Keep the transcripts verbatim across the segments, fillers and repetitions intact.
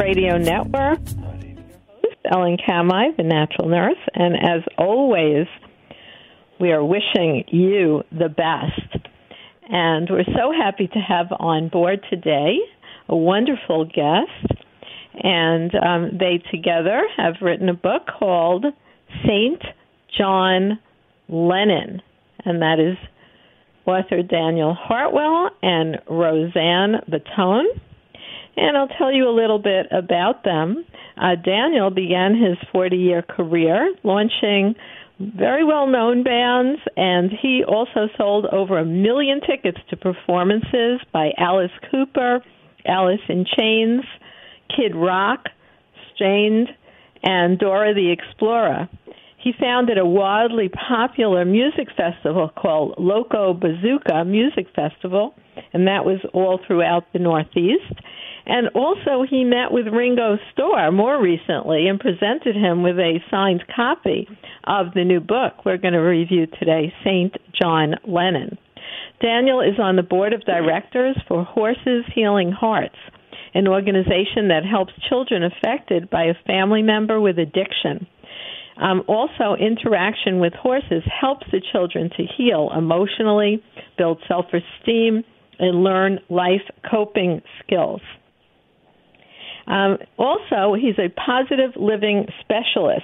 Radio Network. Ellen Kamai, the natural nurse, and as always, we are wishing you the best. And we're so happy to have on board today a wonderful guest, and um, they together have written a book called Saint John Lennon, and that is author Daniel Hartwell and Roseanne Battone. And I'll tell you a little bit about them. Uh, Daniel began his forty-year career launching very well-known bands, and he also sold over a million tickets to performances by Alice Cooper, Alice in Chains, Kid Rock, Strained, and Dora the Explorer. He founded a wildly popular music festival called Loco Bazooka Music Festival, and that was all throughout the Northeast. And also he met with Ringo Starr more recently and presented him with a signed copy of the new book we're going to review today, Saint John Lennon. Daniel is on the board of directors for Horses Healing Hearts, an organization that helps children affected by a family member with addiction. Um, also, interaction with horses helps the children to heal emotionally, build self-esteem, and learn life coping skills. Um, also, he's a positive living specialist,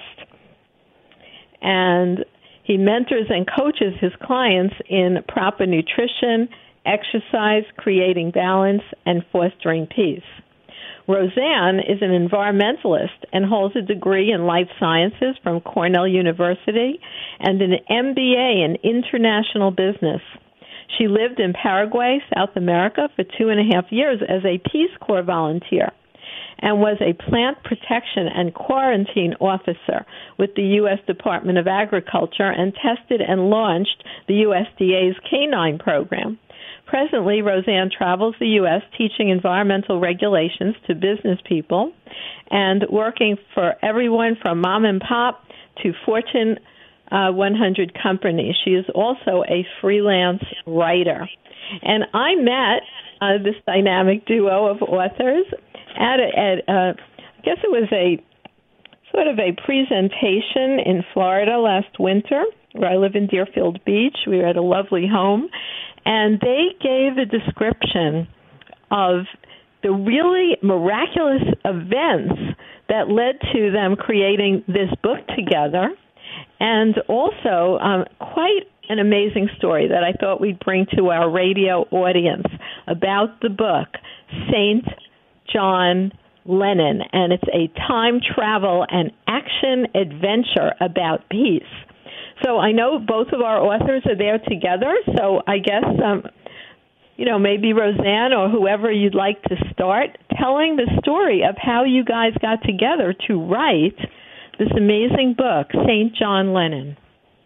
and he mentors and coaches his clients in proper nutrition, exercise, creating balance, and fostering peace. Roseanne is an environmentalist and holds a degree in life sciences from Cornell University and an M B A in international business. She lived in Paraguay, South America, for two and a half years as a Peace Corps volunteer, and was a plant protection and quarantine officer with the U S Department of Agriculture and tested and launched the U S D A's canine program. Presently, Roseanne travels the U S teaching environmental regulations to business people and working for everyone from mom and pop to Fortune uh, one hundred companies. She is also a freelance writer. And I met uh, this dynamic duo of authors at, a, at uh, I guess it was a sort of a presentation in Florida last winter, where I live in Deerfield Beach. We were at a lovely home, and they gave a description of the really miraculous events that led to them creating this book together, and also um, quite an amazing story that I thought we'd bring to our radio audience about the book, Saint John Lennon, and it's a time travel and action adventure about peace. So I know both of our authors are there together, so I guess, um, you know, maybe Roseanne or whoever you'd like to start telling the story of how you guys got together to write this amazing book, Saint John Lennon.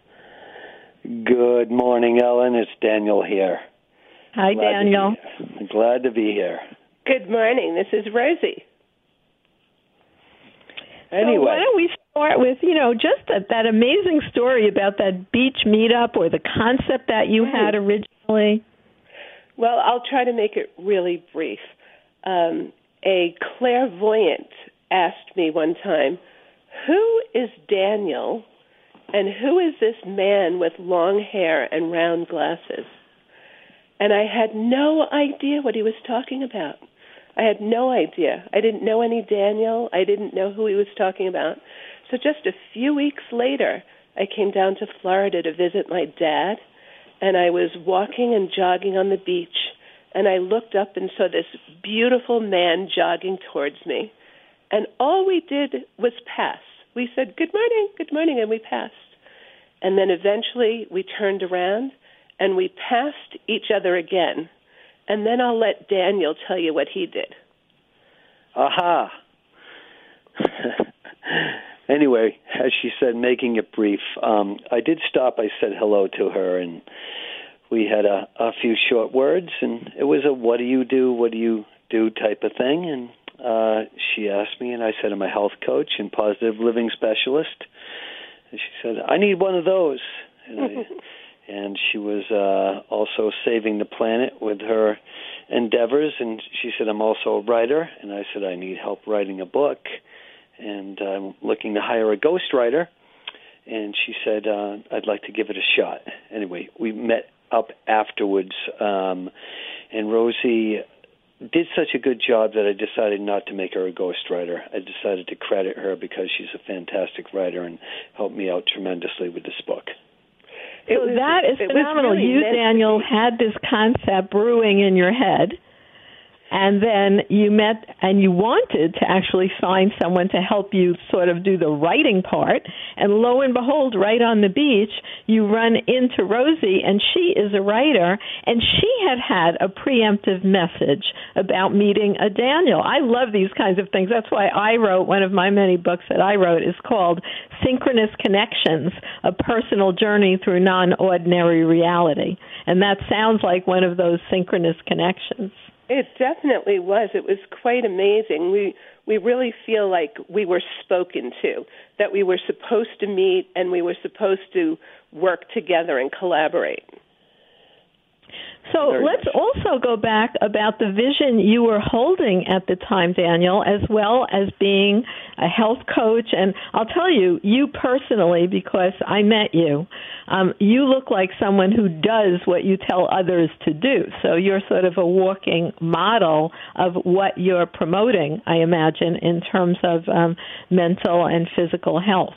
Good morning, Ellen. It's Daniel here. Hi, Glad Daniel. To be here. Glad to be here. Good morning. This is Rosie. Anyway. So why don't we start with, you know, just that, that amazing story about that beach meetup or the concept that you had originally? Well, I'll try to make it really brief. Um, a clairvoyant asked me one time, who is Daniel and who is this man with long hair and round glasses? And I had no idea what he was talking about. I had no idea. I didn't know any Daniel. I didn't know who he was talking about. So just a few weeks later, I came down to Florida to visit my dad, and I was walking and jogging on the beach, and I looked up and saw this beautiful man jogging towards me. And all we did was pass. We said, good morning, good morning, and we passed. And then eventually we turned around, and we passed each other again. And then I'll let Daniel tell you what he did. Aha. Anyway, as she said, making it brief, um, I did stop. I said hello to her, and we had a, a few short words, and it was a what do you do, what do you do type of thing. And uh, she asked me, and I said I'm a health coach and positive living specialist. And she said, I need one of those. And I, And she was uh, also saving the planet with her endeavors. And she said, I'm also a writer. And I said, I need help writing a book, and I'm looking to hire a ghostwriter. And she said, uh, I'd like to give it a shot. Anyway, we met up afterwards, um, and Rosie did such a good job that I decided not to make her a ghostwriter. I decided to credit her because she's a fantastic writer and helped me out tremendously with this book. So was, that is phenomenal. Really you, Daniel, had this concept brewing in your head, and then you met and you wanted to actually find someone to help you sort of do the writing part, and lo and behold, right on the beach, you run into Rosie, and she is a writer, and she had had a preemptive message about meeting a Daniel. I love these kinds of things. That's why I wrote, one of my many books that I wrote is called Synchronous Connections, A Personal Journey Through Non-Ordinary Reality. And that sounds like one of those synchronous connections. It definitely was. It was quite amazing. We we really feel like we were spoken to, that we were supposed to meet and we were supposed to work together and collaborate. So Very let's nice. also go back about the vision you were holding at the time, Daniel, as well as being a health coach. And I'll tell you, you personally, because I met you, um, you look like someone who does what you tell others to do. So you're sort of a walking model of what you're promoting, I imagine, in terms of um, mental and physical health.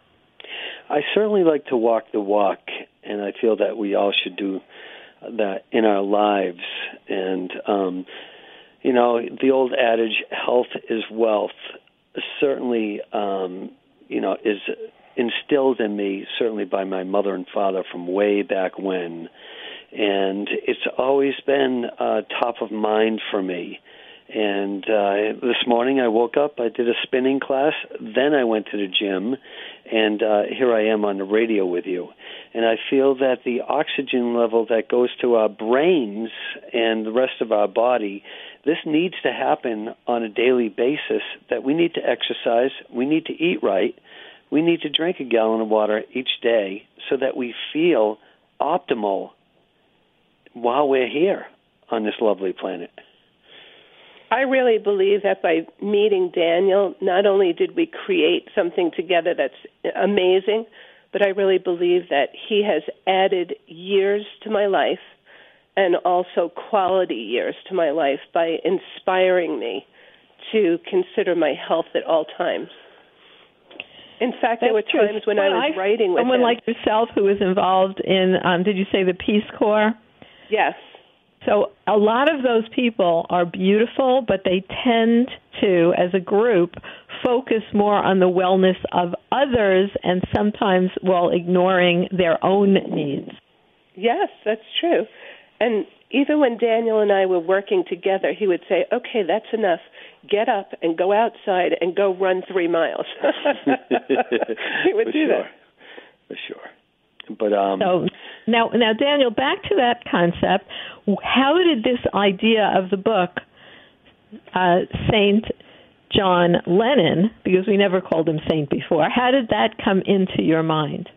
I certainly like to walk the walk, and I feel that we all should do that in our lives. And, um, you know, the old adage, health is wealth, certainly, um, you know, is instilled in me, certainly by my mother and father from way back when. And it's always been uh, top of mind for me. And uh, this morning I woke up, I did a spinning class, then I went to the gym, and uh, here I am on the radio with you. And I feel that the oxygen level that goes to our brains and the rest of our body, this needs to happen on a daily basis, that we need to exercise, we need to eat right, we need to drink a gallon of water each day so that we feel optimal while we're here on this lovely planet. I really believe that by meeting Daniel, not only did we create something together that's amazing, but I really believe that he has added years to my life and also quality years to my life by inspiring me to consider my health at all times. In fact, That's there were true. times when well, I was I, writing with someone him. like yourself who was involved in, um, did you say the Peace Corps? Yes. So a lot of those people are beautiful, but they tend to, as a group, focus more on the wellness of others and sometimes while ignoring their own needs. Yes, that's true. And even when Daniel and I were working together, he would say, okay, that's enough. Get up and go outside and go run three miles. He would For do sure. that. For sure. But um, so now, now, Daniel, back to that concept. How did this idea of the book, uh, Saint John Lennon, because we never called him Saint before, how did that come into your mind?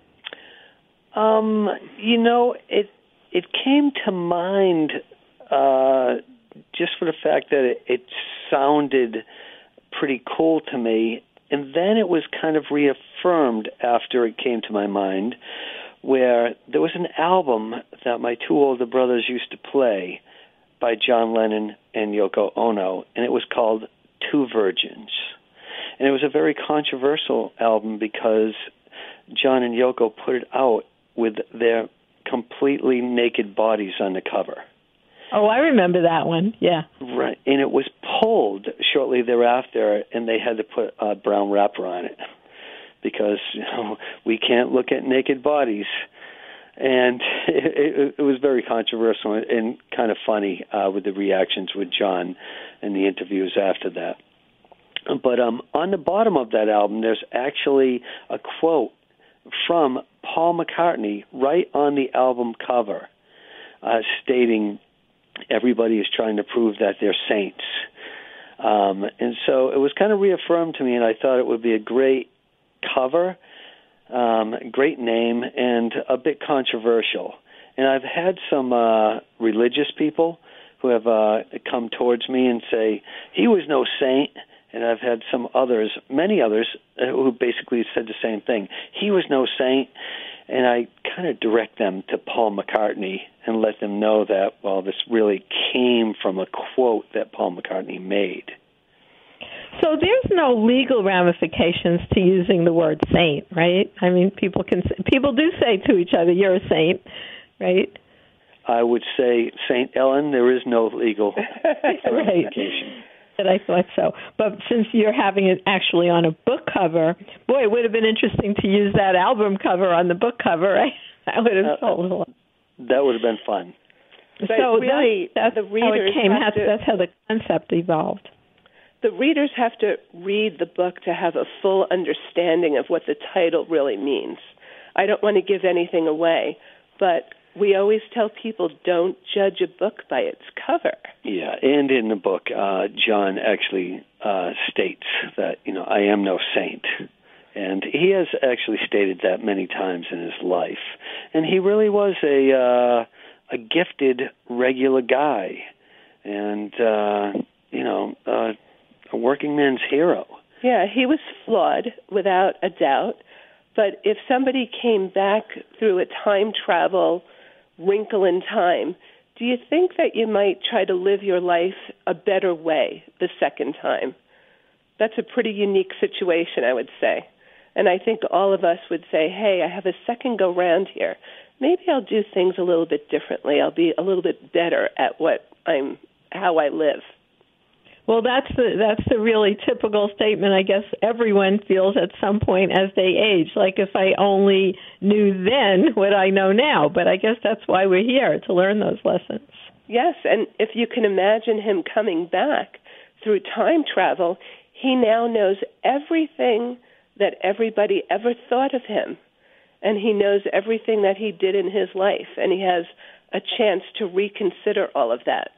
Um, you know, it it came to mind uh, just for the fact that it, it sounded pretty cool to me. And then it was kind of reaffirmed after it came to my mind, where there was an album that my two older brothers used to play by John Lennon and Yoko Ono, and it was called Two Virgins. And it was a very controversial album because John and Yoko put it out with their completely naked bodies on the cover. Oh, I remember that one, yeah. Right, and it was pulled shortly thereafter, and they had to put a brown wrapper on it because, you know, we can't look at naked bodies. And it, it, it was very controversial and kind of funny uh, with the reactions with John and the interviews after that. But um, on the bottom of that album, there's actually a quote from Paul McCartney right on the album cover uh, stating, everybody is trying to prove that they're saints. Um, and so it was kind of reaffirmed to me, and I thought it would be a great cover, um, great name, and a bit controversial. And I've had some uh, religious people who have uh, come towards me and say, he was no saint. And I've had some others, many others, uh, who basically said the same thing. He was no saint. And I kind of direct them to Paul McCartney and let them know that, well, this really came from a quote that Paul McCartney made. So there's no legal ramifications to using the word saint, right? I mean, people can people do say to each other, "You're a saint," right? I would say, Saint Ellen, there is no legal ramification. Right. But I thought so. But since you're having it actually on a book cover, boy, it would have been interesting to use that album cover on the book cover, right? That would have sold a lot. That would have been fun. But so really, that's, that's the readers how it came. have That's, to, that's how the concept evolved. The readers have to read the book to have a full understanding of what the title really means. I don't want to give anything away, but we always tell people don't judge a book by its cover. Yeah, and in the book, uh, John actually uh, states that, you know, I am no saint. And he has actually stated that many times in his life. And he really was a uh, a gifted, regular guy. And, uh, you know, uh, a working man's hero. Yeah, he was flawed, without a doubt. But if somebody came back through a time travel wrinkle in time, do you think that you might try to live your life a better way the second time? That's a pretty unique situation, I would say. And I think all of us would say, hey, I have a second go round here. Maybe I'll do things a little bit differently. I'll be a little bit better at what I'm, how I live. Well, that's the that's the really typical statement I guess everyone feels at some point as they age. Like, if I only knew then what I know now. But I guess that's why we're here, to learn those lessons. Yes, and if you can imagine him coming back through time travel, he now knows everything that everybody ever thought of him. And he knows everything that he did in his life. And he has a chance to reconsider all of that.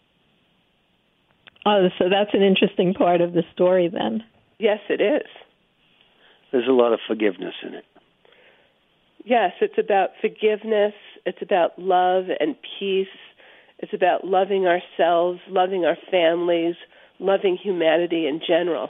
Oh, so that's an interesting part of the story then. Yes, it is. There's a lot of forgiveness in it. Yes, it's about forgiveness. It's about love and peace. It's about loving ourselves, loving our families, loving humanity in general.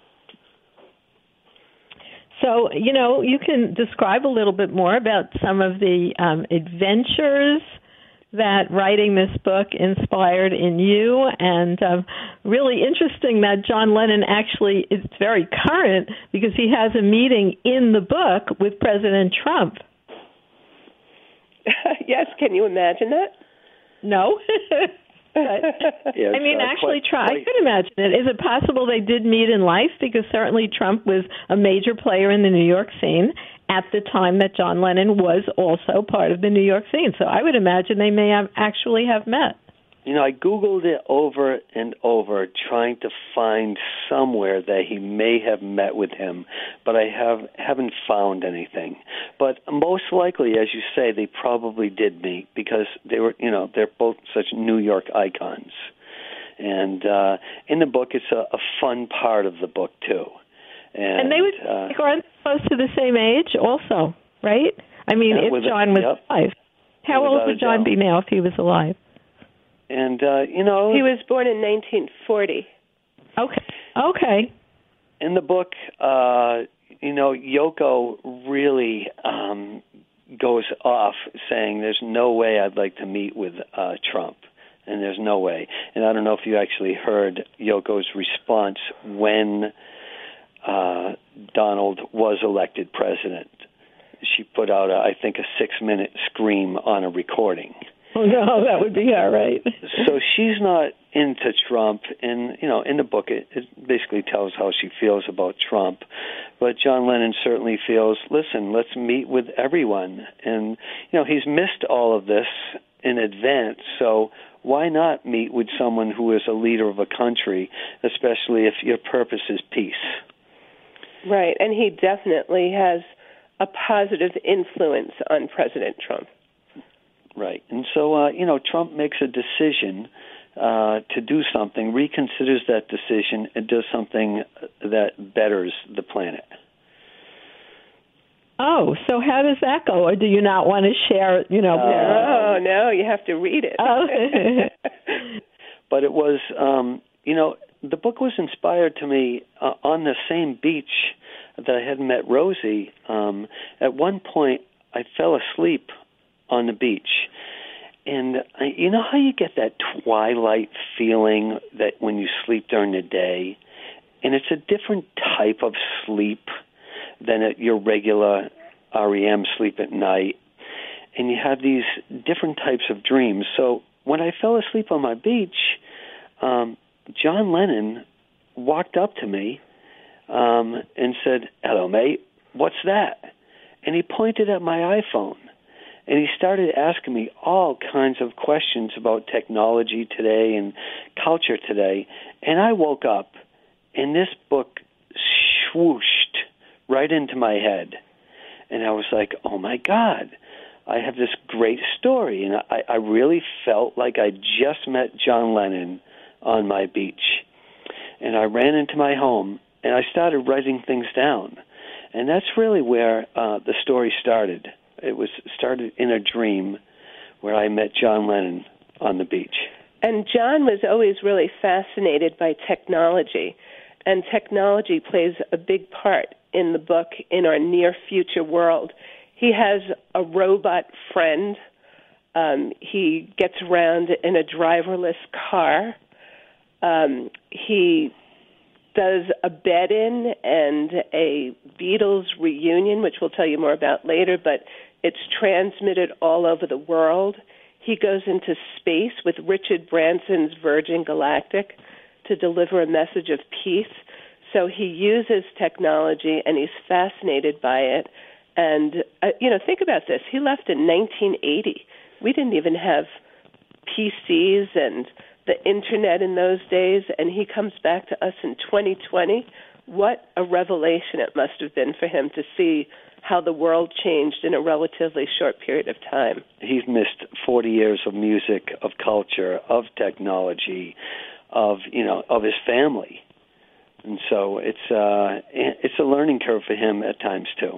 So, you know, you can describe a little bit more about some of the um, adventures that writing this book inspired in you, and um, really interesting that John Lennon actually is very current because he has a meeting in the book with President Trump. Yes, can you imagine that? No. But, yeah, I mean, uh, actually, quite, try. quite. I could imagine it. Is it possible they did meet in life? Because certainly Trump was a major player in the New York scene at the time that John Lennon was also part of the New York scene. So I would imagine they may have actually have met. You know, I Googled it over and over, trying to find somewhere that he may have met with him, but I have, haven't found anything. But most likely, as you say, they probably did meet because they were, you know, they're both such New York icons. And uh, in the book, it's a, a fun part of the book, too. And, and they would uh, aren't close to the same age also, right? I mean, yeah, if John was yep. alive. How old would John be now if he was alive? And, uh, you know... He was born in nineteen forty. Okay. Okay. In the book, uh, you know, Yoko really um, goes off saying there's no way I'd like to meet with uh, Trump. And there's no way. And I don't know if you actually heard Yoko's response when uh, Donald was elected president. She put out, a, I think, a six-minute scream on a recording. Oh, no, that would be all right. So she's not into Trump, and, you know, in the book it, it basically tells how she feels about Trump. But John Lennon certainly feels, listen, let's meet with everyone. And, you know, he's missed all of this in advance, so why not meet with someone who is a leader of a country, especially if your purpose is peace? Right, and he definitely has a positive influence on President Trump. Right. And so, uh, you know, Trump makes a decision uh, to do something, reconsiders that decision, and does something that betters the planet. Oh, so how does that go? Or do you not want to share, you know? Uh, oh, no, you have to read it. Oh. but it was, um, you know, the book was inspired to me uh, on the same beach that I had met Rosie. Um, at one point, I fell asleep on the beach. And uh, you know how you get that twilight feeling that when you sleep during the day? And it's a different type of sleep than at your regular R E M sleep at night. And you have these different types of dreams. So when I fell asleep on my beach, um, John Lennon walked up to me um, and said, "Hello, mate, what's that?" And he pointed at my iPhone. And he started asking me all kinds of questions about technology today and culture today. And I woke up, and this book swooshed right into my head. And I was like, oh, my God, I have this great story. And I, I really felt like I just met John Lennon on my beach. And I ran into my home, and I started writing things down. And that's really where uh, the story started. It was started in a dream where I met John Lennon on the beach. And John was always really fascinated by technology, and technology plays a big part in the book, in our near future world. He has a robot friend. Um, he gets around in a driverless car. Um, he does a bed-in and a Beatles reunion, which we'll tell you more about later, but it's transmitted all over the world. He goes into space with Richard Branson's Virgin Galactic to deliver a message of peace. So he uses technology, and he's fascinated by it. And, uh, you know, think about this. He left in nineteen eighty. We didn't even have P Cs and the Internet in those days, and he comes back to us in twenty twenty. What a revelation it must have been for him to see how the world changed in a relatively short period of time. He's missed forty years of music, of culture, of technology, of, you know, of his family. And so it's uh, it's a learning curve for him at times, too.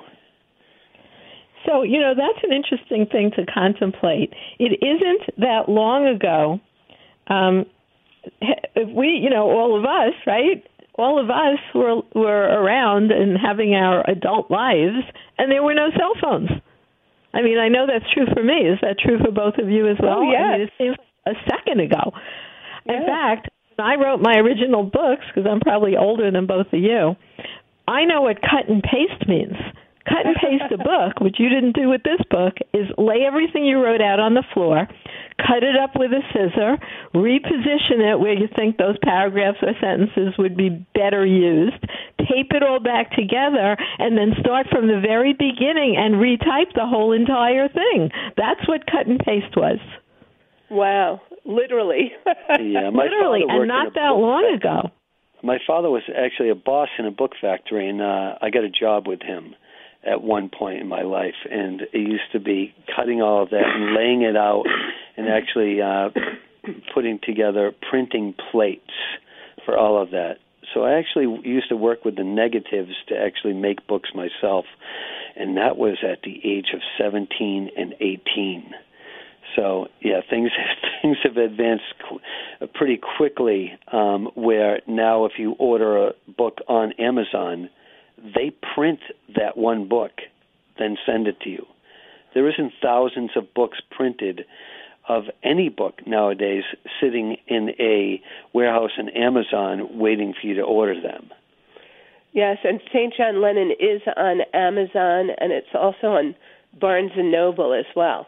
So, you know, that's an interesting thing to contemplate. It isn't that long ago, um, if we, you know, all of us, right, all of us were were around and having our adult lives, and there were no cell phones. I mean, I know that's true for me. Is that true for both of you as well? Oh, yes. I mean, it seems a second ago. Yeah. In fact, when I wrote my original books, because I'm probably older than both of you, I know what cut and paste means. Cut and paste a book, which you didn't do with this book, is lay everything you wrote out on the floor, cut it up with a scissor, reposition it where you think those paragraphs or sentences would be better used, tape it all back together, and then start from the very beginning and retype the whole entire thing. That's what cut and paste was. Wow, literally. Yeah, my literally, father and not that long factory. ago. My father was actually a boss in a book factory, and uh, I got a job with him at one point in my life, and it used to be cutting all of that and laying it out and actually uh, putting together printing plates for all of that. So I actually used to work with the negatives to actually make books myself, and that was at the age of seventeen and eighteen. So, yeah, things things have advanced qu- pretty quickly, um, where now if you order a book on Amazon, they print that one book, then send it to you. There isn't thousands of books printed of any book nowadays sitting in a warehouse in Amazon waiting for you to order them. Yes, and Saint John Lennon is on Amazon, and it's also on Barnes and Noble as well.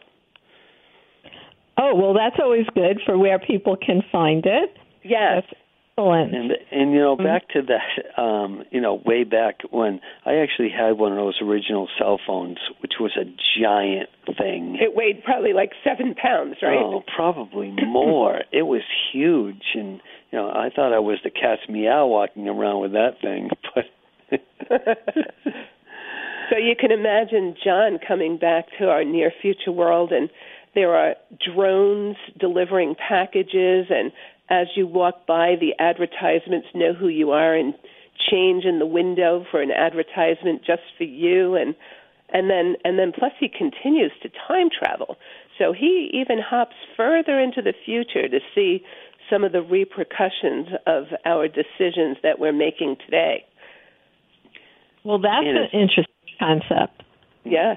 Oh, well, that's always good for where people can find it. Yes. That's excellent. And, and you know, back to that, um, you know, way back when I actually had one of those original cell phones, which was a giant thing. It weighed probably like seven pounds, right? Oh, probably more. It was huge. And, you know, I thought I was the cat's meow walking around with that thing. But So you can imagine John coming back to our near future world, and there are drones delivering packages, and as you walk by, the advertisements know who you are and change in the window for an advertisement just for you, and and then and then plus he continues to time travel. So he even hops further into the future to see some of the repercussions of our decisions that we're making today. Well, that's an interesting concept. Yes.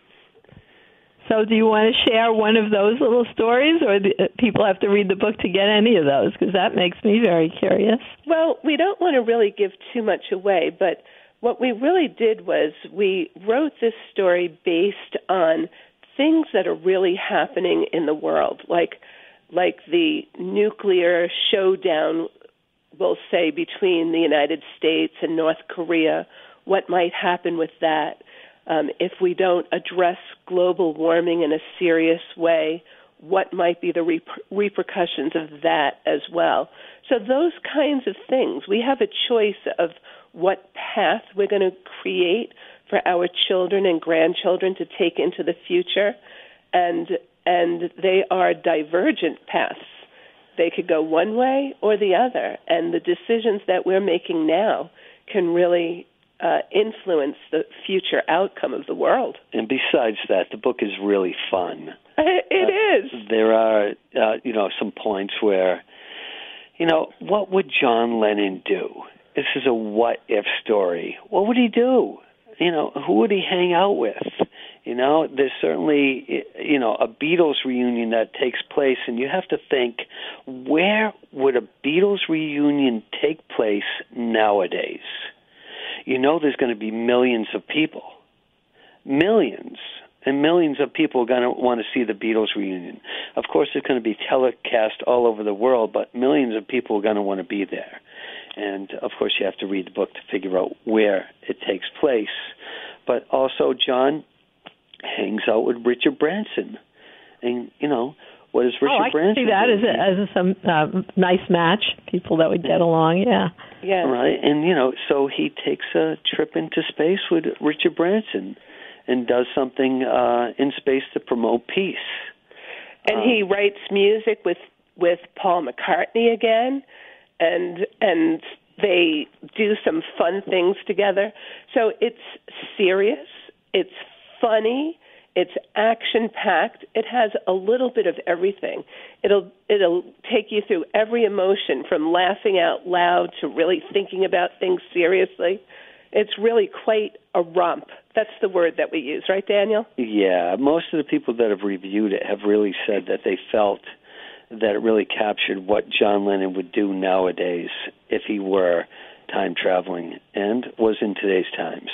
So do you want to share one of those little stories, or do people have to read the book to get any of those? Because that makes me very curious. Well, we don't want to really give too much away, but what we really did was we wrote this story based on things that are really happening in the world, like like the nuclear showdown, we'll say, between the United States and North Korea, what might happen with that. Um, if we don't address global warming in a serious way, what might be the reper- repercussions of that as well? So those kinds of things. We have a choice of what path we're going to create for our children and grandchildren to take into the future, and and they are divergent paths. They could go one way or the other, and the decisions that we're making now can really uh, influence the future outcome of the world. And besides that, the book is really fun. It uh, is. There are, uh, you know, some points where, you know, what would John Lennon do? This is a what-if story. What would he do? You know, who would he hang out with? You know, there's certainly, you know, a Beatles reunion that takes place, and you have to think, where would a Beatles reunion take place nowadays? You know there's going to be millions of people. Millions. And millions of people are going to want to see the Beatles reunion. Of course, it's going to be telecast all over the world, but millions of people are going to want to be there. And, of course, you have to read the book to figure out where it takes place. But also, John hangs out with Richard Branson. And, you know, what is Richard oh, I Branson? I can see that do? as a, as a some uh, nice match, people that would get along, yeah. Yeah. Right, and, you know, so he takes a trip into space with Richard Branson and does something uh, in space to promote peace. And um, he writes music with, with Paul McCartney again, and and they do some fun things together. So it's serious, it's funny, it's action-packed. It has a little bit of everything. It'll it'll take you through every emotion, from laughing out loud to really thinking about things seriously. It's really quite a romp. That's the word that we use, right, Daniel? Yeah, most of the people that have reviewed it have really said that they felt that it really captured what John Lennon would do nowadays if he were time traveling and was in today's times.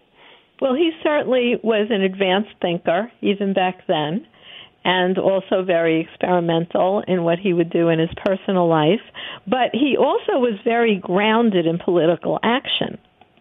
Well, he certainly was an advanced thinker, even back then, and also very experimental in what he would do in his personal life. But he also was very grounded in political action.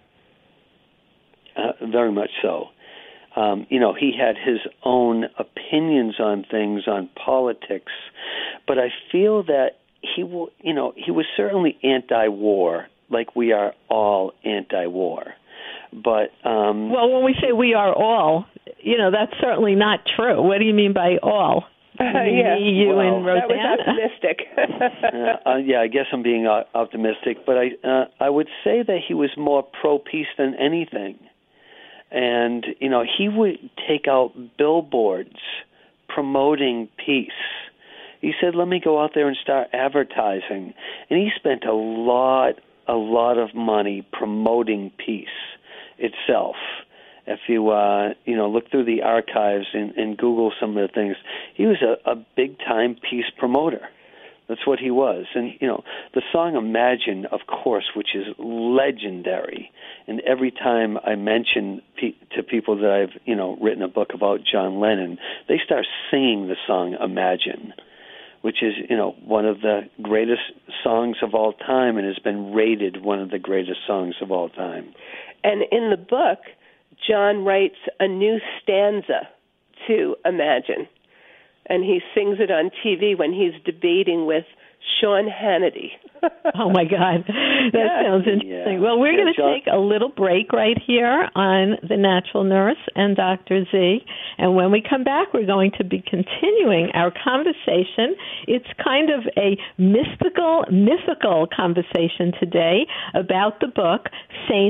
Uh, very much so. Um, you know, he had his own opinions on things, on politics, but I feel that he, w- you know, he was certainly anti-war, like we are all anti-war. But um, well, when we say we are all, you know, that's certainly not true. What do you mean by all? Uh, yeah, me, you, well, and Rosanna. That was optimistic. uh, uh, yeah, I guess I'm being uh, optimistic, but I uh, I would say that he was more pro-peace than anything. And, you know, he would take out billboards promoting peace. He said, let me go out there and start advertising. And he spent a lot, a lot of money promoting peace itself. If you, uh, you know, look through the archives and, and Google some of the things, he was a, a big-time peace promoter. That's what he was. And, you know, the song Imagine, of course, which is legendary. And every time I mention pe- to people that I've, you know, written a book about John Lennon, they start singing the song Imagine, which is, you know, one of the greatest songs of all time and has been rated one of the greatest songs of all time. And in the book, John writes a new stanza to Imagine. And he sings it on T V when he's debating with Sean Hannity. Oh, my God. That yeah. sounds interesting. Yeah. Well, we're yeah, going to John- take a little break right here on The Natural Nurse and Doctor Z. And when we come back, we're going to be continuing our conversation. It's kind of a mystical, mythical conversation today about the book Saint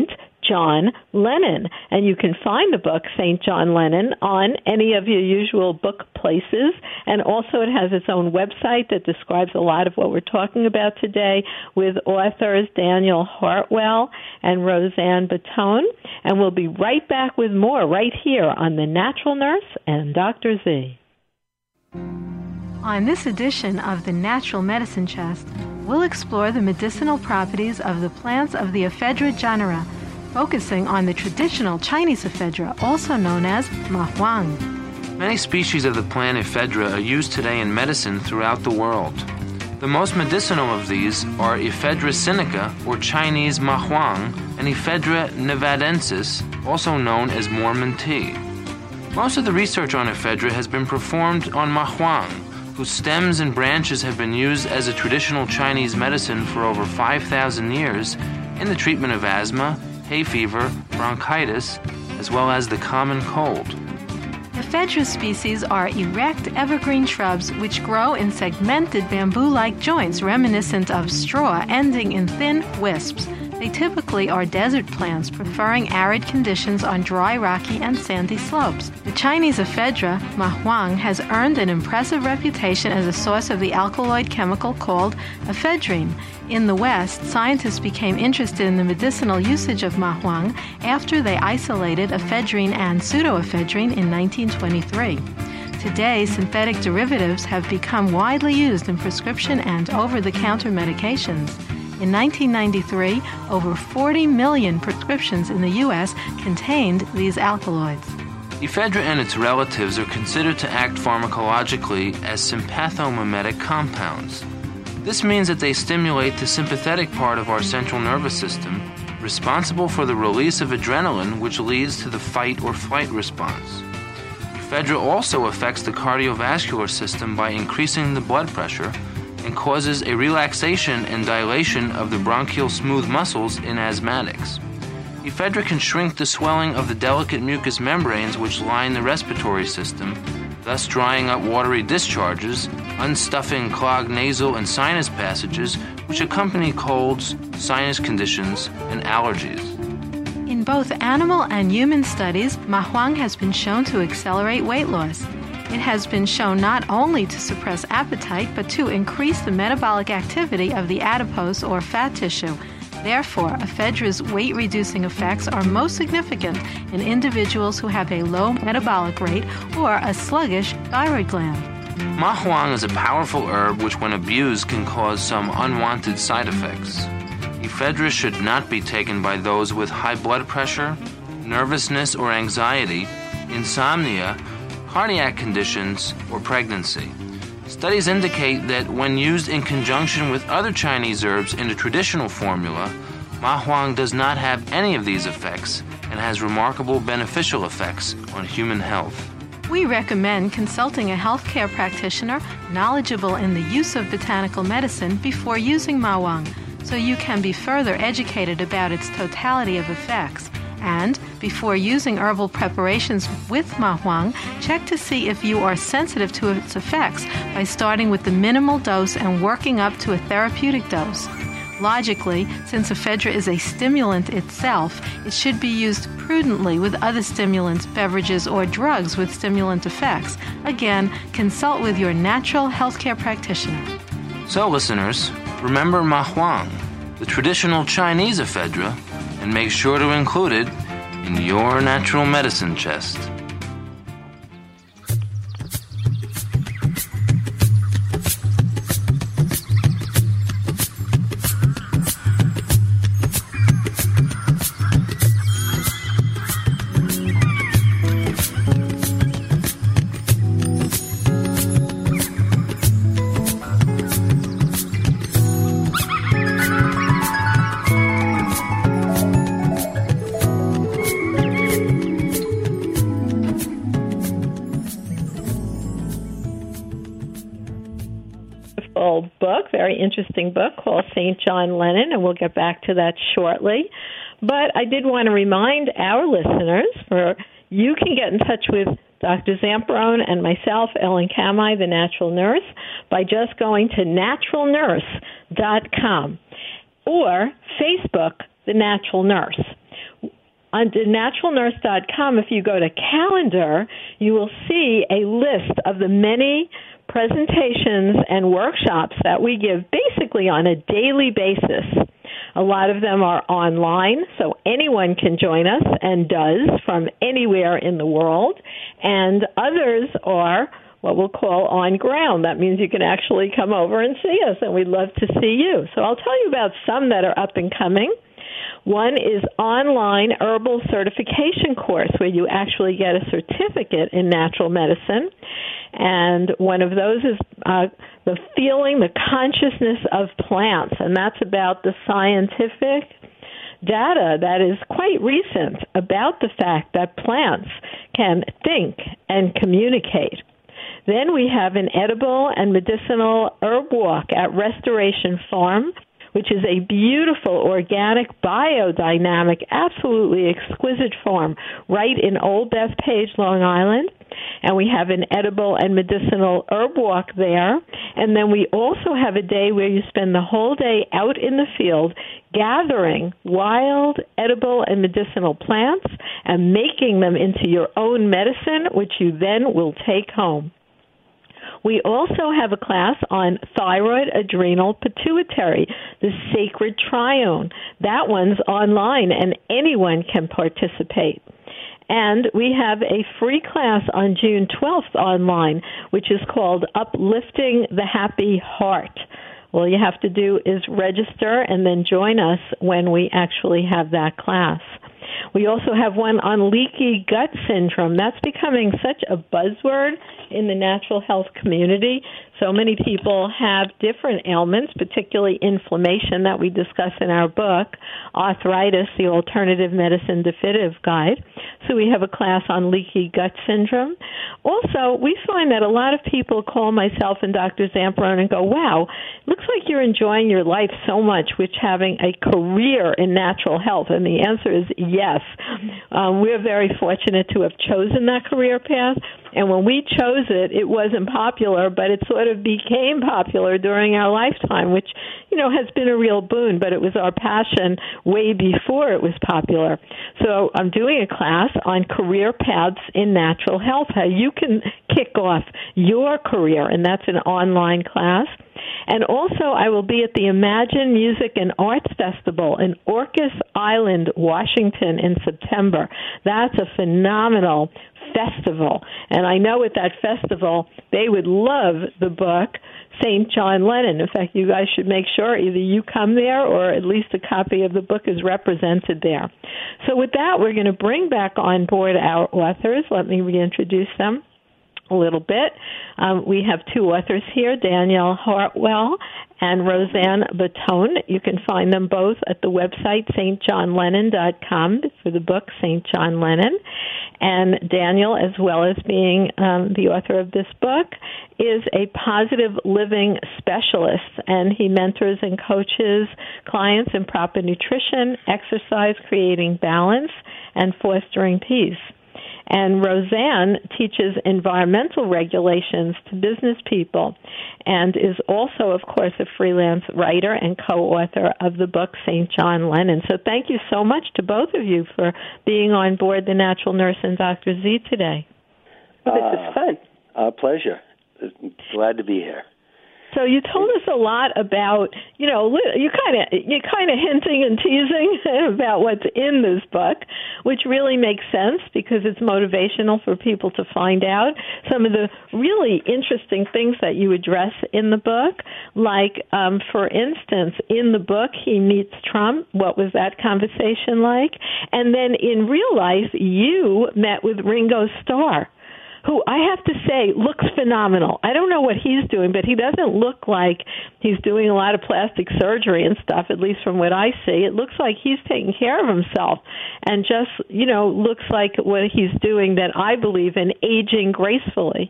John Lennon. And you can find the book, Saint John Lennon, on any of your usual book places. And also it has its own website that describes a lot of what we're talking about today with authors Daniel Hartwell and Roseanne Batone. And we'll be right back with more right here on The Natural Nurse and Doctor Z. On this edition of The Natural Medicine Chest, we'll explore the medicinal properties of the plants of the ephedra genera, focusing on the traditional Chinese ephedra, also known as mahuang. Many species of the plant ephedra are used today in medicine throughout the world. The most medicinal of these are Ephedra sinica, or Chinese mahuang, and Ephedra nevadensis, also known as Mormon tea. Most of the research on ephedra has been performed on mahuang, whose stems and branches have been used as a traditional Chinese medicine for over five thousand years in the treatment of asthma, hay fever, bronchitis, as well as the common cold. Ephedra species are erect evergreen shrubs which grow in segmented bamboo-like joints reminiscent of straw ending in thin wisps. They typically are desert plants, preferring arid conditions on dry, rocky, and sandy slopes. The Chinese ephedra, mahuang, has earned an impressive reputation as a source of the alkaloid chemical called ephedrine. In the West, scientists became interested in the medicinal usage of mahuang after they isolated ephedrine and pseudoephedrine in nineteen twenty-three. Today, synthetic derivatives have become widely used in prescription and over-the-counter medications. In nineteen ninety-three, over forty million prescriptions in the U S contained these alkaloids. Ephedra and its relatives are considered to act pharmacologically as sympathomimetic compounds. This means that they stimulate the sympathetic part of our central nervous system, responsible for the release of adrenaline, which leads to the fight or flight response. Ephedra also affects the cardiovascular system by increasing the blood pressure and causes a relaxation and dilation of the bronchial smooth muscles in asthmatics. Ephedra can shrink the swelling of the delicate mucous membranes which line the respiratory system, thus drying up watery discharges, unstuffing clogged nasal and sinus passages which accompany colds, sinus conditions, and allergies. In both animal and human studies, mahuang has been shown to accelerate weight loss. It has been shown not only to suppress appetite, but to increase the metabolic activity of the adipose or fat tissue. Therefore, ephedra's weight-reducing effects are most significant in individuals who have a low metabolic rate or a sluggish thyroid gland. Mahuang is a powerful herb which, when abused, can cause some unwanted side effects. Ephedra should not be taken by those with high blood pressure, nervousness or anxiety, insomnia, cardiac conditions, or pregnancy. Studies indicate that when used in conjunction with other Chinese herbs in a traditional formula, mahuang does not have any of these effects and has remarkable beneficial effects on human health. We recommend consulting a healthcare practitioner knowledgeable in the use of botanical medicine before using mahuang, so you can be further educated about its totality of effects. And before using herbal preparations with mahuang, check to see if you are sensitive to its effects by starting with the minimal dose and working up to a therapeutic dose. Logically, since ephedra is a stimulant itself, it should be used prudently with other stimulants, beverages, or drugs with stimulant effects. Again, consult with your natural healthcare practitioner. So, listeners, remember mahuang, the traditional Chinese ephedra, and make sure to include it in your natural medicine chest. Book, very interesting book called Saint John Lennon, and we'll get back to that shortly. But I did want to remind our listeners, for you can get in touch with Doctor Zamperone and myself, Ellen Kamai, the Natural Nurse, by just going to natural nurse dot com or Facebook, The Natural Nurse. on natural nurse dot com, if you go to calendar, you will see a list of the many presentations and workshops that we give basically on a daily basis. A lot of them are online, so anyone can join us and does from anywhere in the world. And others are what we'll call on ground. That means you can actually come over and see us, and we'd love to see you. So I'll tell you about some that are up and coming. One is online herbal certification course where you actually get a certificate in natural medicine. And one of those is uh, the feeling, the consciousness of plants. And that's about the scientific data that is quite recent about the fact that plants can think and communicate. Then we have an edible and medicinal herb walk at Restoration Farm, which is a beautiful, organic, biodynamic, absolutely exquisite farm right in Old Bethpage, Long Island. And we have an edible and medicinal herb walk there. And then we also have a day where you spend the whole day out in the field gathering wild, edible, and medicinal plants and making them into your own medicine, which you then will take home. We also have a class on thyroid, adrenal, pituitary, the sacred trione. That one's online, and anyone can participate. And we have a free class on June twelfth online, which is called Uplifting the Happy Heart. All you have to do is register and then join us when we actually have that class. We also have one on leaky gut syndrome. That's becoming such a buzzword in the natural health community. So many people have different ailments, particularly inflammation that we discuss in our book, Arthritis, the Alternative Medicine Definitive Guide. So we have a class on leaky gut syndrome. Also, we find that a lot of people call myself and Doctor Zamperone and go, wow, looks like you're enjoying your life so much, which having a career in natural health. And the answer is yes. Um, we're very fortunate to have chosen that career path. And when we chose it, it wasn't popular, but it sort of became popular during our lifetime, which, you know, has been a real boon, but it was our passion way before it was popular. So I'm doing a class on career paths in natural health, how you can kick off your career, and that's an online class. And also, I will be at the Imagine Music and Arts Festival in Orcas Island, Washington in September. That's a phenomenal festival. And I know at that festival, they would love the book Saint John Lennon. In fact, you guys should make sure either you come there or at least a copy of the book is represented there. So with that, we're going to bring back on board our authors. Let me reintroduce them a little bit. Um, we have two authors here, Danielle Hartwell and Roseanne Batone. You can find them both at the website, Saint John Lennon dot com, for the book Saint John Lennon. And Daniel, as well as being um, the author of this book, is a positive living specialist, and he mentors and coaches clients in proper nutrition, exercise, creating balance, and fostering peace. And Roseanne teaches environmental regulations to business people and is also, of course, a freelance writer and co-author of the book Saint John Lennon. So thank you so much to both of you for being on board The Natural Nurse and Doctor Z today. Well, this is fun. Uh, a pleasure. Glad to be here. So you told us a lot about, you know, you kind of you kind of hinting and teasing about what's in this book, which really makes sense because it's motivational for people to find out some of the really interesting things that you address in the book. Like, um, for instance, in the book, he meets Trump. What was that conversation like? And then in real life, you met with Ringo Starr, who I have to say looks phenomenal. I don't know what he's doing, but he doesn't look like he's doing a lot of plastic surgery and stuff, at least from what I see. It looks like he's taking care of himself and just, you know, looks like what he's doing that I believe in, aging gracefully.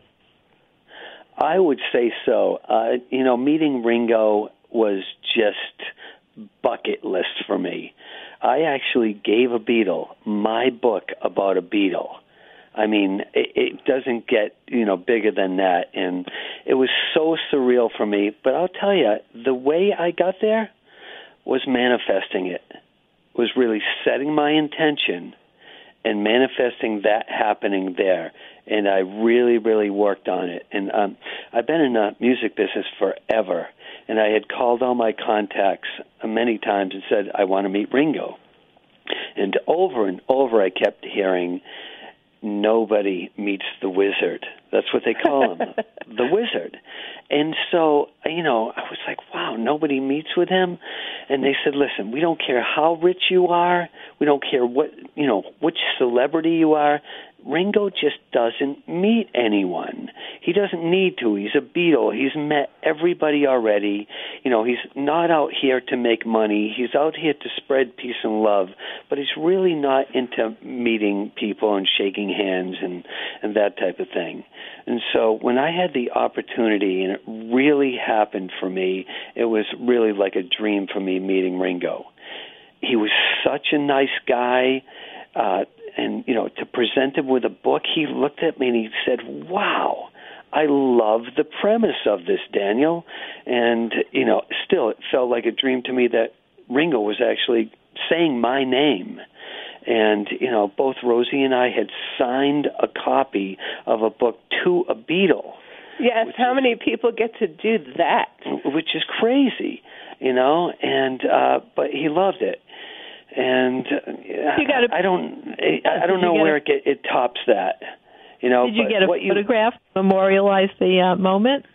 I would say so. Uh, you know, meeting Ringo was just bucket list for me. I actually gave a Beatle my book about a Beatle. I mean, it, it doesn't get, you know, bigger than that. And it was so surreal for me. But I'll tell you, the way I got there was manifesting it, was really setting my intention and manifesting that happening there. And I really, really worked on it. And um, I've been in the music business forever, and I had called all my contacts many times and said, I want to meet Ringo. And over and over I kept hearing, nobody meets the wizard. That's what they call him, the wizard. And so, you know, I was like, wow, nobody meets with him? And they said, listen, we don't care how rich you are. We don't care what, you know, which celebrity you are. Ringo just doesn't meet anyone. He doesn't need to. He's a Beatle. He's met everybody already. You know, he's not out here to make money. He's out here to spread peace and love, but he's really not into meeting people and shaking hands and, and that type of thing. And so when I had the opportunity, and it really happened for me, it was really like a dream for me meeting Ringo. He was such a nice guy. Uh, and, you know, to present him with a book, he looked at me and he said, wow, I love the premise of this, Daniel. And, you know, still it felt like a dream to me that Ringo was actually saying my name. And, you know, both Rosie and I had signed a copy of a book to a Beatle. Yes, how is, many people get to do that? Which is crazy, you know, and uh, but he loved it. And uh, you got a, I don't, I, I don't know where a, it, get, it tops that. You know, did you but get a photograph to memorialize the uh, moment?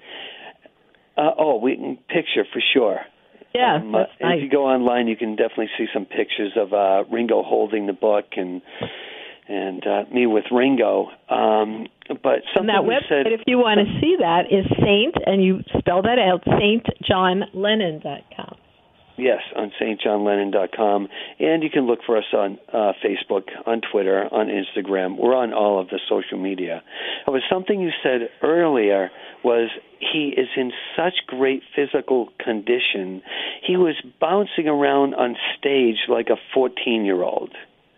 Uh, oh, we can picture for sure. Yeah, um, that's uh, nice. If you go online, you can definitely see some pictures of uh, Ringo holding the book and and uh, me with Ringo. Um, but something and that we website, said, if you want to see that, is Saint, and you spell that out, Saint John Lennon dot com. Yes, on Saint John Lennon dot com. And you can look for us on uh, Facebook, on Twitter, on Instagram. We're on all of the social media. It was something you said earlier was he is in such great physical condition. He was bouncing around on stage like a fourteen-year-old.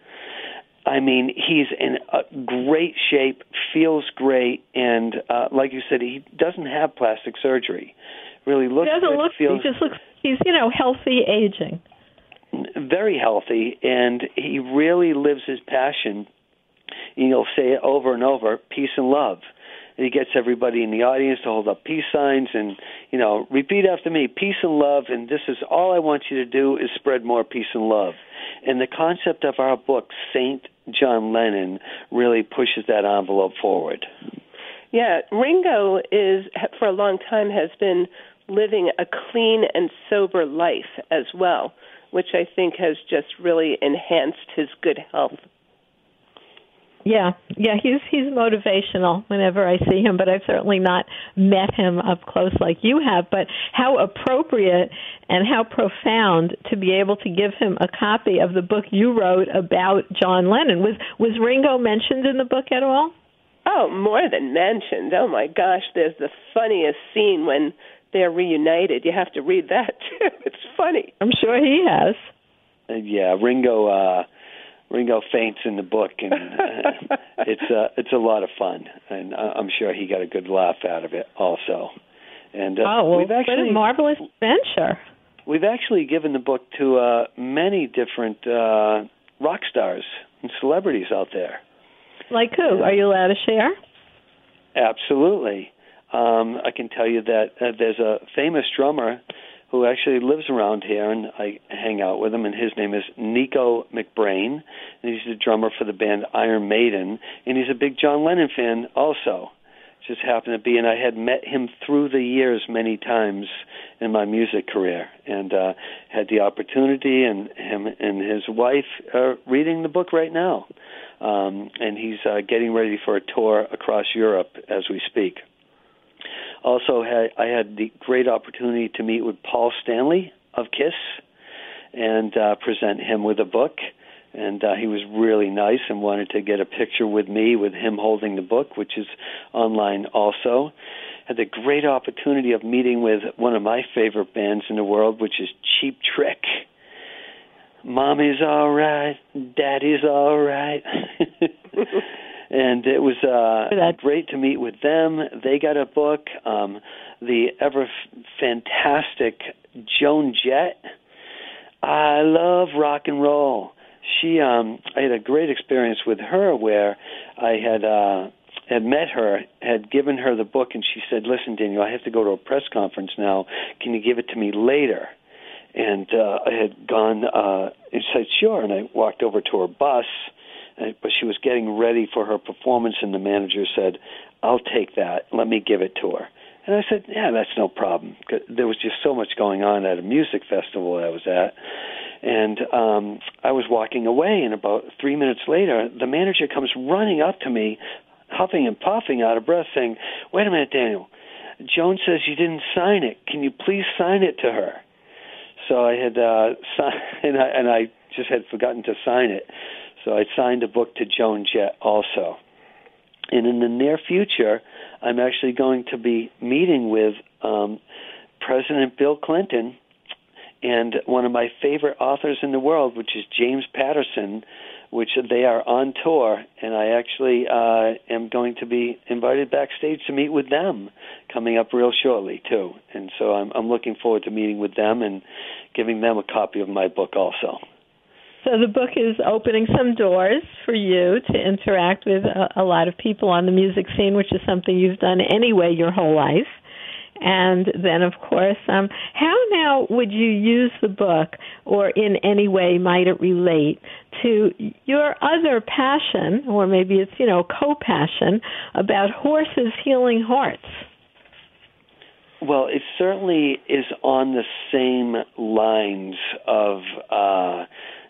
I mean, he's in a great shape, feels great, and uh, like you said, he doesn't have plastic surgery. Really looks he doesn't good, look, feels... He just looks... He's, you know, healthy aging. Very healthy, and he really lives his passion. He'll say it over and over, peace and love. And he gets everybody in the audience to hold up peace signs and, you know, repeat after me, peace and love, and this is all I want you to do is spread more peace and love. And the concept of our book, Saint John Lennon, really pushes that envelope forward. Yeah, Ringo is, for a long time, has been living a clean and sober life as well, which I think has just really enhanced his good health. Yeah, yeah, he's he's motivational whenever I see him, but I've certainly not met him up close like you have. But how appropriate and how profound to be able to give him a copy of the book you wrote about John Lennon. Was was Ringo mentioned in the book at all? Oh, more than mentioned. Oh, my gosh, there's the funniest scene when they're reunited. You have to read that, too. It's funny. I'm sure he has. Uh, yeah, Ringo uh, Ringo faints in the book, and uh, it's, uh, it's a lot of fun. And I'm sure he got a good laugh out of it also. And uh, oh, well, we've actually, what a marvelous adventure. We've actually given the book to uh, many different uh, rock stars and celebrities out there. Like who? Are you allowed to share? Absolutely. Um, I can tell you that uh, there's a famous drummer who actually lives around here, and I hang out with him, and his name is Nico McBrain, and he's the drummer for the band Iron Maiden, and he's a big John Lennon fan also. Just happened to be, and I had met him through the years many times in my music career, and uh, had the opportunity, and him and his wife are reading the book right now. Um, and he's uh, getting ready for a tour across Europe as we speak. Also, had, I had the great opportunity to meet with Paul Stanley of KISS and uh, present him with a book. And uh, he was really nice and wanted to get a picture with me with him holding the book, which is online also. Had the great opportunity of meeting with one of my favorite bands in the world, which is Cheap Trick. Mommy's all right, Daddy's all right. And it was uh, great to meet with them. They got a book. Um, the ever f- fantastic Joan Jett. I love rock and roll. she, um, I had a great experience with her where I had uh, had met her, had given her the book, and she said, "Listen, Daniel, I have to go to a press conference now. Can you give it to me later?" And uh, I had gone uh, and said, "Sure," and I walked over to her bus, and, but she was getting ready for her performance, and the manager said, "I'll take that. Let me give it to her." And I said, "Yeah, that's no problem." There was just so much going on at a music festival that I was at. And um, I was walking away, and about three minutes later, the manager comes running up to me, huffing and puffing, out of breath, saying, "Wait a minute, Daniel. Joan says you didn't sign it. Can you please sign it to her?" So I had uh, signed, and I, and I just had forgotten to sign it. So I signed a book to Joan Jett also. And in the near future, I'm actually going to be meeting with um, President Bill Clinton and one of my favorite authors in the world, which is James Patterson, which they are on tour, and I actually uh, am going to be invited backstage to meet with them coming up real shortly, too. And so I'm, I'm looking forward to meeting with them and giving them a copy of my book also. So the book is opening some doors for you to interact with a, a lot of people on the music scene, which is something you've done anyway your whole life. And then, of course, um, how now would you use the book, or in any way might it relate to your other passion, or maybe it's, you know, co-passion, about horses healing hearts? Well, it certainly is on the same lines of uh,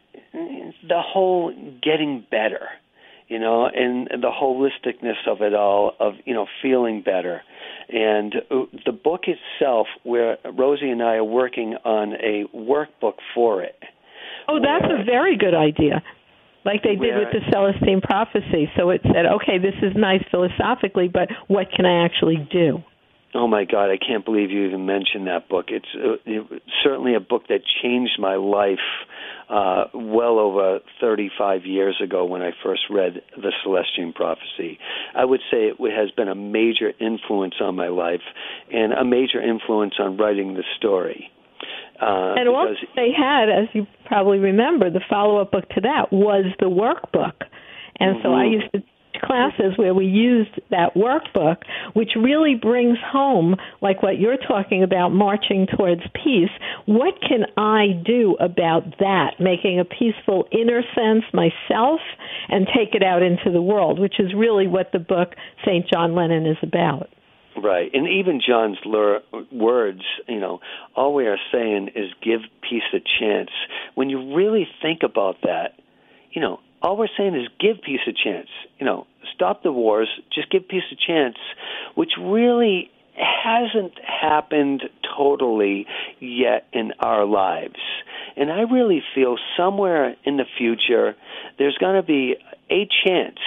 the whole getting better, you know, and the holisticness of it all, of, you know, feeling better. And the book itself, where Rosie and I are working on a workbook for it. Oh, that's where, a very good idea. Like they did with the Celestine Prophecy. So it said, okay, this is nice philosophically, but what can I actually do? Oh, my God, I can't believe you even mentioned that book. It's uh, it, certainly a book that changed my life uh, well over thirty-five years ago when I first read The Celestine Prophecy. I would say it has been a major influence on my life and a major influence on writing the story. Uh, and also they had, as you probably remember, the follow-up book to that was the workbook. And mm-hmm. so I used to classes where we used that workbook, which really brings home, like what you're talking about, marching towards peace. What can I do about that, making a peaceful inner sense myself and take it out into the world, which is really what the book Saint John Lennon is about. Right, and even John's lure, words, you know, all we are saying is give peace a chance. When you really think about that, you know, all we're saying is give peace a chance. You know, stop the wars, just give peace a chance, which really hasn't happened totally yet in our lives. And I really feel somewhere in the future there's going to be a chance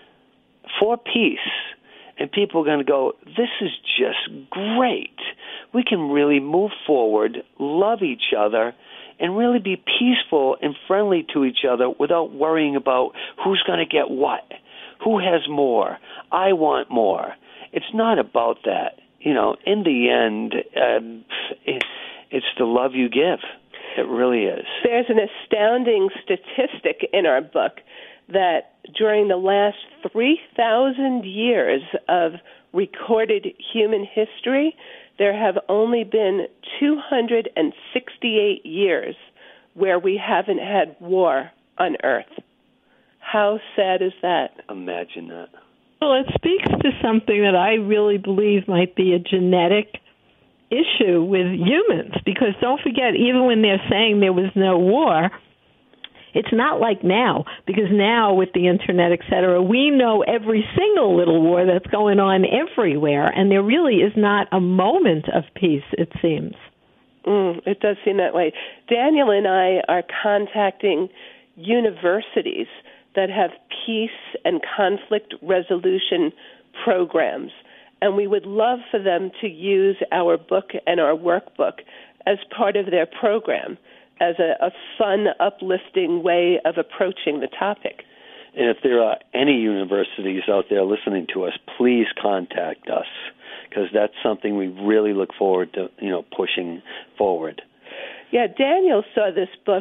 for peace, and people are going to go, this is just great. We can really move forward, love each other, and really be peaceful and friendly to each other without worrying about who's going to get what, who has more, I want more. It's not about that. You know, in the end, um, it, it's the love you give. It really is. There's an astounding statistic in our book that during the last three thousand years of recorded human history, there have only been two hundred sixty-eight years where we haven't had war on Earth. How sad is that? Imagine that. Well, it speaks to something that I really believe might be a genetic issue with humans, because don't forget, even when they're saying there was no war, it's not like now, because now with the internet, et cetera, we know every single little war that's going on everywhere, and there really is not a moment of peace, it seems. Mm, it does seem that way. Daniel and I are contacting universities that have peace and conflict resolution programs, and we would love for them to use our book and our workbook as part of their program, as a, a fun, uplifting way of approaching the topic. And if there are any universities out there listening to us, please contact us, because that's something we really look forward to, you know, pushing forward. Yeah, Daniel saw this book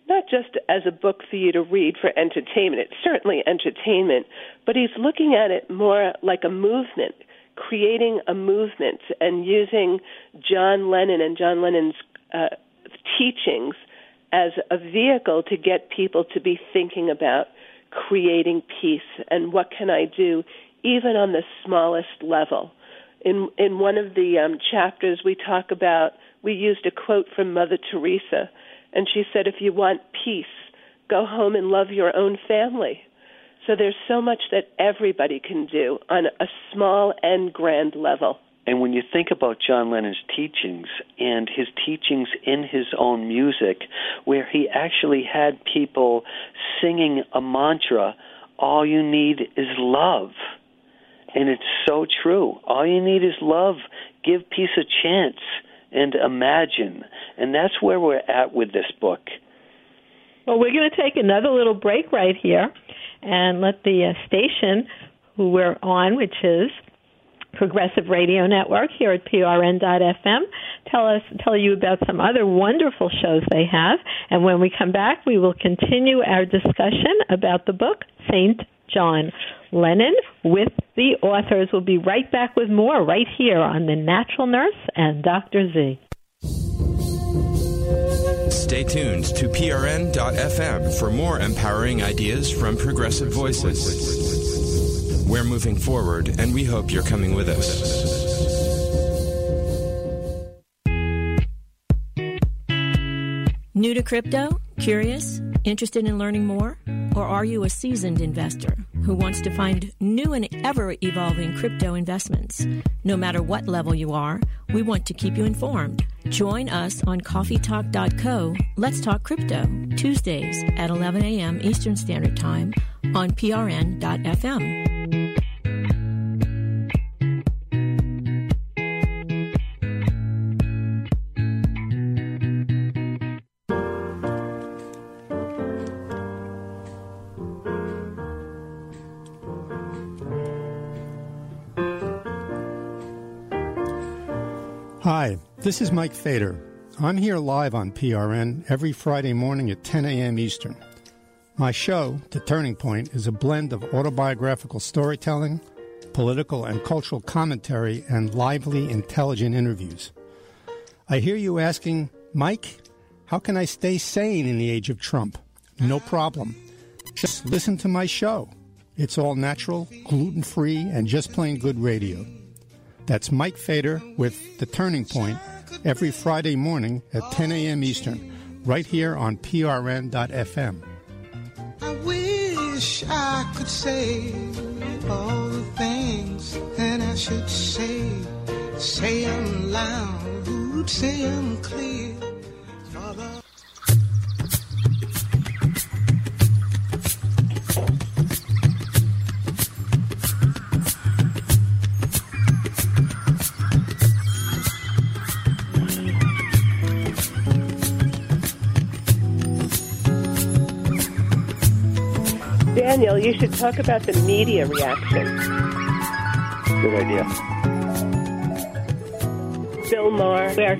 not just as a book for you to read for entertainment. It's certainly entertainment, but he's looking at it more like a movement, creating a movement and using John Lennon and John Lennon's uh, teachings as a vehicle to get people to be thinking about creating peace and what can I do even on the smallest level. In in one of the um, chapters we talk about, we used a quote from Mother Teresa, and she said, if you want peace, go home and love your own family. So there's so much that everybody can do on a small and grand level. And when you think about John Lennon's teachings and his teachings in his own music, where he actually had people singing a mantra, all you need is love. And it's so true. All you need is love. Give peace a chance and imagine. And that's where we're at with this book. Well, we're going to take another little break right here and let the uh, station who we're on, which is Progressive Radio Network here at P R N dot F M, tell us, tell you about some other wonderful shows they have. And when we come back, we will continue our discussion about the book, Saint John Lennon, with the authors. We'll be right back with more right here on The Natural Nurse and Doctor Z. Stay tuned to P R N dot F M for more empowering ideas from Progressive Voices. We're moving forward, and we hope you're coming with us. New to crypto? Curious? Interested in learning more? Or are you a seasoned investor who wants to find new and ever-evolving crypto investments? No matter what level you are, we want to keep you informed. Join us on coffee talk dot co. Let's Talk Crypto, Tuesdays at eleven a.m. Eastern Standard Time on P R N dot F M. Hi, this is Mike Fader. I'm here live on P R N every Friday morning at ten a.m. Eastern. My show, The Turning Point, is a blend of autobiographical storytelling, political and cultural commentary, and lively, intelligent interviews. I hear you asking, Mike, how can I stay sane in the age of Trump? No problem. Just listen to my show. It's all natural, gluten-free, and just plain good radio. That's Mike Fader with The Turning Point every Friday morning at ten a.m. Eastern, right here on P R N dot F M. I wish I could say all the things that I should say. Say them loud, say them clear. Father. Daniel, you should talk about the media reaction. Good idea. Bill Maher, where?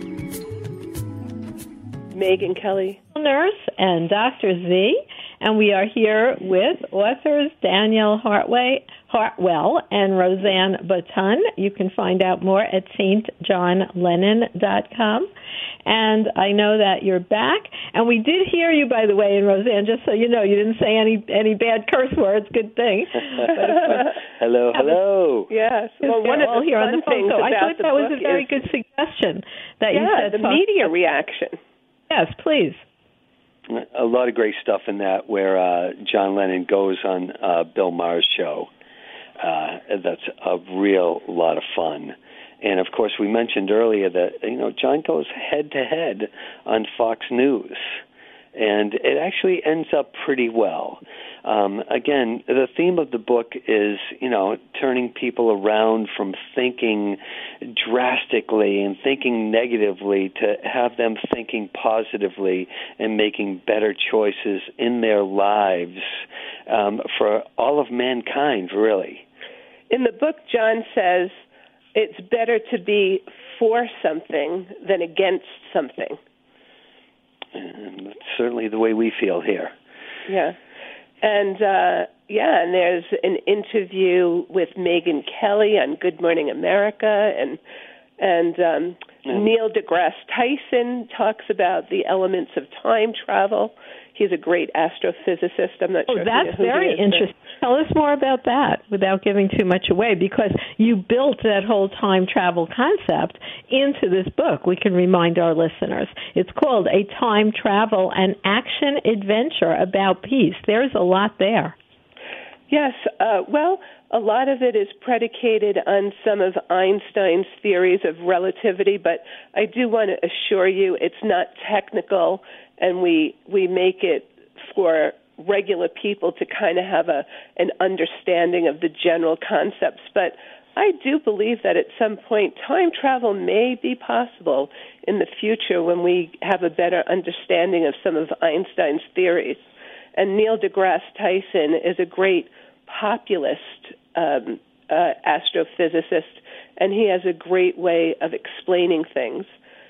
Megyn Kelly, Nurse and Doctor Z, and we are here with authors Daniel Hartway, Hartwell and Roseanne Botton. You can find out more at Saint John Lennon dot com. And I know that you're back. And we did hear you, by the way, and Roseanne, just so you know, you didn't say any any bad curse words. Good thing. hello, hello. Yes. Well, one of the here fun on the phone. things So I about thut the that was a book very is, good suggestion that yeah, you said. the media reaction. Yes, please. A lot of great stuff in that where uh, John Lennon goes on uh, Bill Maher's show. Uh, that's a real lot of fun. And, of course, we mentioned earlier that, you know, John goes head-to-head on Fox News. And it actually ends up pretty well. Um, again, the theme of the book is, you know, turning people around from thinking drastically and thinking negatively to have them thinking positively and making better choices in their lives um, for all of mankind, really. In the book, John says it's better to be for something than against something. And that's certainly the way we feel here. Yeah. And, uh, yeah, and there's an interview with Megyn Kelly on Good Morning America, and and um, mm. Neil deGrasse Tyson talks about the elements of time travel. He's a great astrophysicist. I'm not oh, sure. Oh, that's if you know who very he is, interesting. Tell us more about that without giving too much away, because you built that whole time travel concept into this book. We can remind our listeners. It's called A Time Travel and Action Adventure About Peace. There's a lot there. Yes. Uh, well, a lot of it is predicated on some of Einstein's theories of relativity, but I do want to assure you it's not technical, and we we make it for regular people to kind of have a an understanding of the general concepts. But I do believe that at some point time travel may be possible in the future when we have a better understanding of some of Einstein's theories. And Neil deGrasse Tyson is a great populist um, uh, astrophysicist, and he has a great way of explaining things.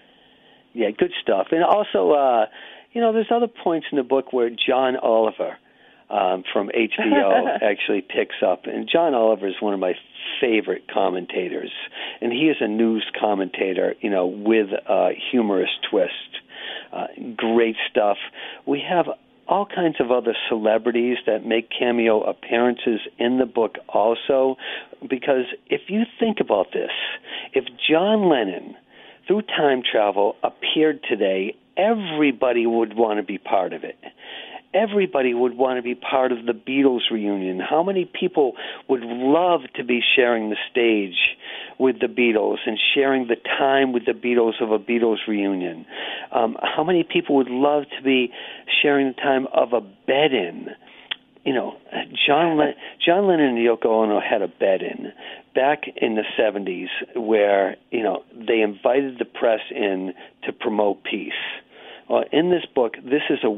Yeah, good stuff. And also, uh, you know, there's other points in the book where John Oliver um, from H B O actually picks up. And John Oliver is one of my favorite commentators. And he is a news commentator, you know, with a humorous twist. Uh, great stuff. We have all kinds of other celebrities that make cameo appearances in the book also, because if you think about this, if John Lennon, through time travel, appeared today, everybody would want to be part of it. Everybody would want to be part of the Beatles reunion. How many people would love to be sharing the stage with the Beatles and sharing the time with the Beatles of a Beatles reunion? Um, how many people would love to be sharing the time of a bed-in? You know, John, Le- John Lennon and Yoko Ono had a bed-in back in the seventies where, you know, they invited the press in to promote peace. Well, in this book, this is a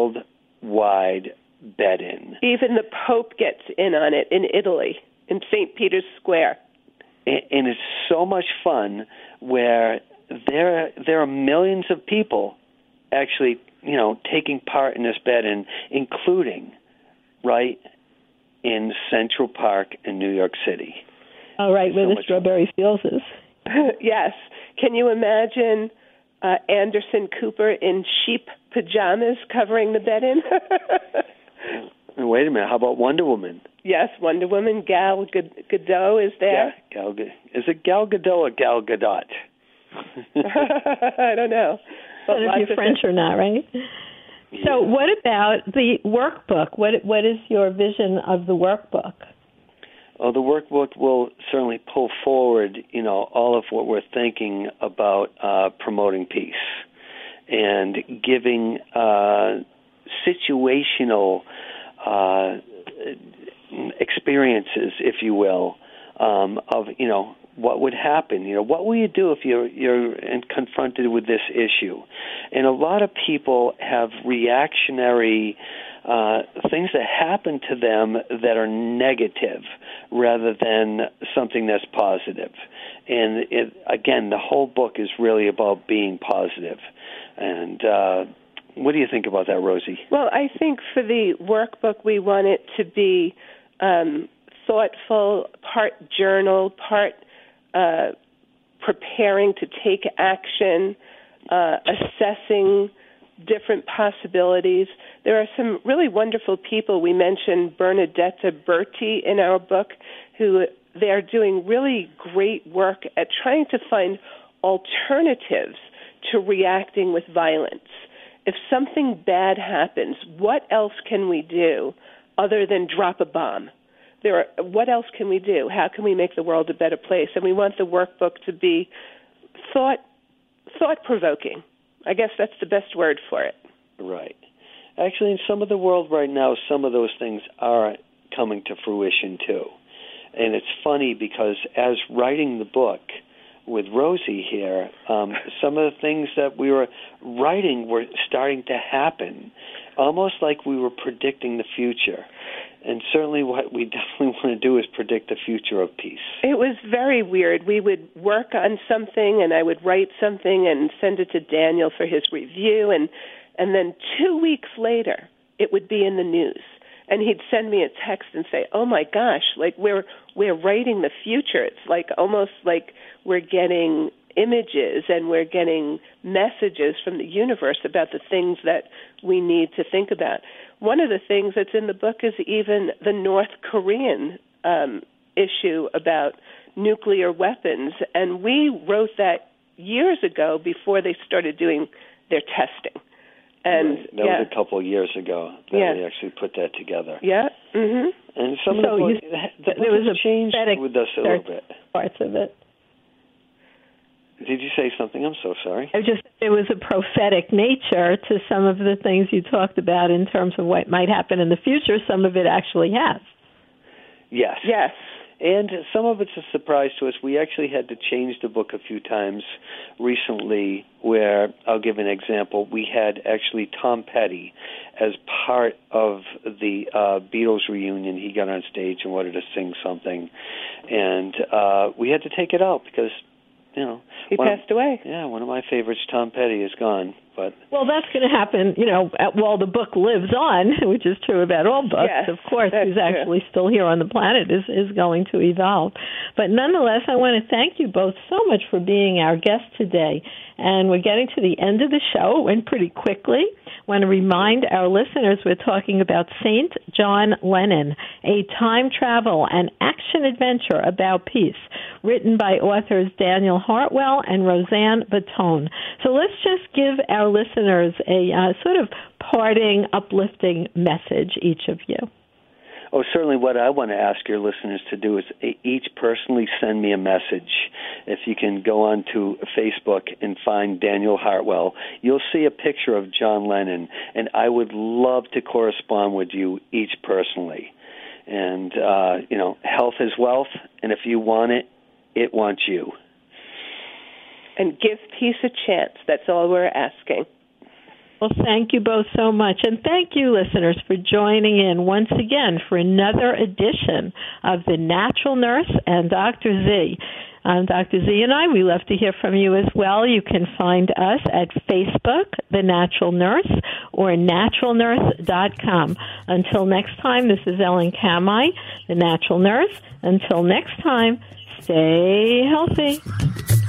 worldwide bed-in. Even the Pope gets in on it in Italy, in Saint Peter's Square. And, and it's so much fun where there there are millions of people actually, you know, taking part in this bed-in, including right in Central Park in New York City. All right, where so the Strawberry Fields is. Yes. Can you imagine uh, Anderson Cooper in sheep pajamas covering the bed-in? Wait a minute. How about Wonder Woman? Yes, Wonder Woman. Gal Gadot is there. Yeah, Gal. Is it Gal Gadot or Gal Gadot? I don't know. I don't know if you're French or not, right? Yeah. So what about the workbook? What What is your vision of the workbook? Oh, the workbook will certainly pull forward, you know, all of what we're thinking about uh, promoting peace and giving uh, situational uh, experiences, if you will, um, of, you know, what would happen? You know, what will you do if you're you're confronted with this issue? And a lot of people have reactionary uh, things that happen to them that are negative rather than something that's positive. And it, again, the whole book is really about being positive. And uh, what do you think about that, Rosie? Well, I think for the workbook, we want it to be um, thoughtful, part journal, part Uh, preparing to take action, uh, assessing different possibilities. There are some really wonderful people. We mentioned Bernadetta Berti in our book, who they're doing really great work at trying to find alternatives to reacting with violence. If something bad happens, what else can we do other than drop a bomb? There are, what else can we do? How can we make the world a better place? And we want the workbook to be thought thought-provoking. I guess that's the best word for it. Right. Actually, in some of the world right now, some of those things are coming to fruition, too. And it's funny because as writing the book with Rosie here, um, some of the things that we were writing were starting to happen, almost like we were predicting the future. and certainly what we definitely want to do is predict the future of peace. It was very weird. We would work on something, and I would write something and send it to Daniel for his review, and and then two weeks later, it would be in the news. And he'd send me a text and say, "Oh my gosh, like we're we're writing the future. It's like almost like we're getting images and we're getting messages from the universe about the things that we need to think about." One of the things that's in the book is even the North Korean um, issue about nuclear weapons, and we wrote that years ago before they started doing their testing. And right. that yeah. was a couple of years ago that yeah. we actually put that together. Yeah. Mm-hmm. And some so of the, you, book, the there was a changed with us a little bit. Parts of it. Did you say something? I'm so sorry. I just there was a prophetic nature to some of the things you talked about in terms of what might happen in the future. Some of it actually has. Yes. Yes. And some of it's a surprise to us. We actually had to change the book a few times recently where, I'll give an example, we had actually Tom Petty as part of the uh, Beatles reunion. He got on stage and wanted to sing something. And uh, we had to take it out because, you know. He passed of, away. Yeah, one of my favorites, Tom Petty, is gone. But well, that's going to happen, you know, while the book lives on, which is true about all books. Yes, of course, who's true. actually still here on the planet is, is going to evolve. But nonetheless, I want to thank you both so much for being our guest today. And we're getting to the end of the show. It went pretty quickly. I want to remind our listeners we're talking about Saint John Lennon, a time travel and action adventure about peace, written by authors Daniel Hartwell and Roseanne Battone. So let's just give our listeners a uh, sort of parting, uplifting message, each of you. Oh, certainly what I want to ask your listeners to do is each personally send me a message. If you can go on to Facebook and find Daniel Hartwell, you'll see a picture of John Lennon, and I would love to correspond with you each personally. And, uh, you know, health is wealth, and if you want it, it wants you. And give peace a chance. That's all we're asking. Well, thank you both so much. And thank you, listeners, for joining in once again for another edition of The Natural Nurse and Doctor Z. Um, Doctor Z and I, we love to hear from you as well. You can find us at Facebook, The Natural Nurse, or natural nurse dot com. Until next time, this is Ellen Kamai, The Natural Nurse. Until next time, stay healthy.